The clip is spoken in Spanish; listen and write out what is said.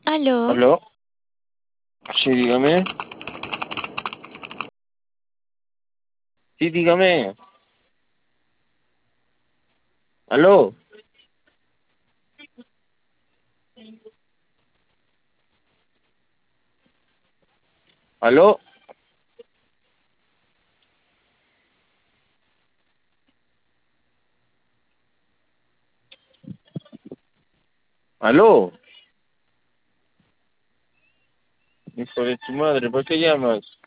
¿Aló? ¿Aló? Sí, dígame. Sí, dígame. ¿Aló? ¿Aló? ¿Aló? Hijo de tu madre, ¿por qué llamas?